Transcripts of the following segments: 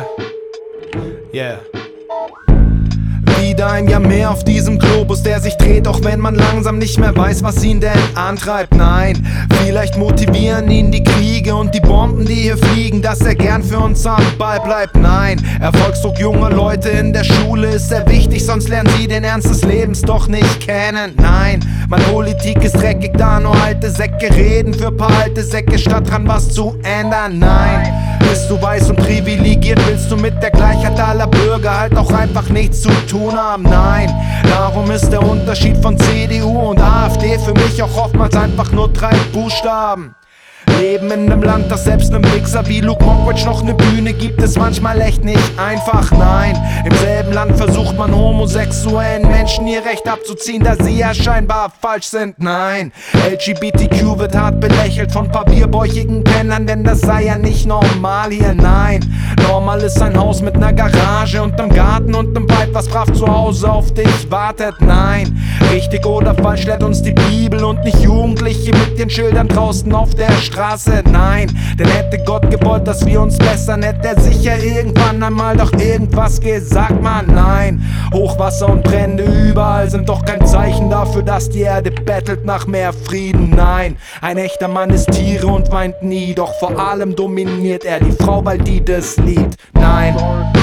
Yeah. Wieder ein Jahr mehr auf diesem Globus, der sich dreht, auch wenn man langsam nicht mehr weiß, was ihn denn antreibt. Nein, vielleicht motivieren ihn die Kriege und die Bomben, die hier fliegen, dass er gern für uns am Ball bleibt. Nein, Erfolgsdruck junger Leute in der Schule ist sehr wichtig, sonst lernen sie den Ernst des Lebens doch nicht kennen. Nein, meine Politik ist dreckig, da nur alte Säcke reden für paar alte Säcke, statt dran was zu ändern. Nein, bist du weiß und privilegiert, willst du mit der Gleichheit aller Bürger halt auch einfach nichts zu tun haben. Nein, darum ist der Unterschied von CDU und AfD für mich auch oftmals einfach nur 3 Buchstaben. Leben in einem Land, das selbst einem Wichser wie Luke Mockridge noch eine Bühne gibt, ist manchmal echt nicht einfach. Nein, im selben Land versucht man homosexuellen Menschen ihr Recht abzuziehen, da sie ja scheinbar falsch sind. Nein, LGBTQ wird hart belächelt von paar bierbäuchigen Pennern, denn das sei ja nicht normal hier. Nein, normal ist ein Haus mit einer Garage und einem Garten und einem Wald, was brav zu Hause auf dich wartet. Nein, richtig oder falsch lehrt uns die Bibel und nicht Jugendliche mit den Schildern draußen auf der Straße. Nein, denn hätte Gott gewollt, dass wir uns bessern, hätte er sicher irgendwann einmal doch irgendwas gesagt, man. Nein, Hochwasser und Brände überall sind doch kein Zeichen dafür, dass die Erde bettelt nach mehr Frieden. Nein, ein echter Mann ist Tiere und weint nie, doch vor allem dominiert er die Frau, weil die das liebt. Nein.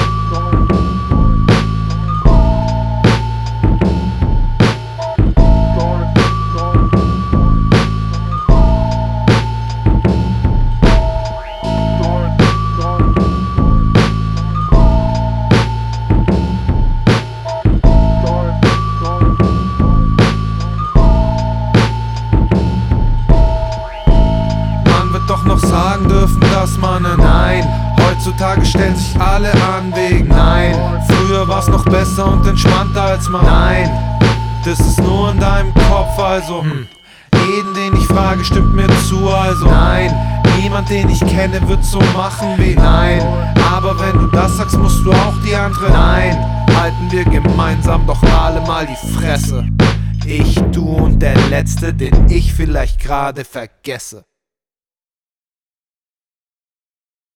Doch noch sagen dürfen, dass man nein. Heutzutage stellen sich alle an wegen nein. Früher war's noch besser und entspannter als man nein. Das ist nur in deinem Kopf, also jeden, den ich frage, stimmt mir zu, also nein. Niemand, den ich kenne, wird so machen wie nein. Aber wenn du das sagst, musst du auch die andere nein. Halten wir gemeinsam doch alle mal die Fresse. Ich, du und der Letzte, den ich vielleicht gerade vergesse.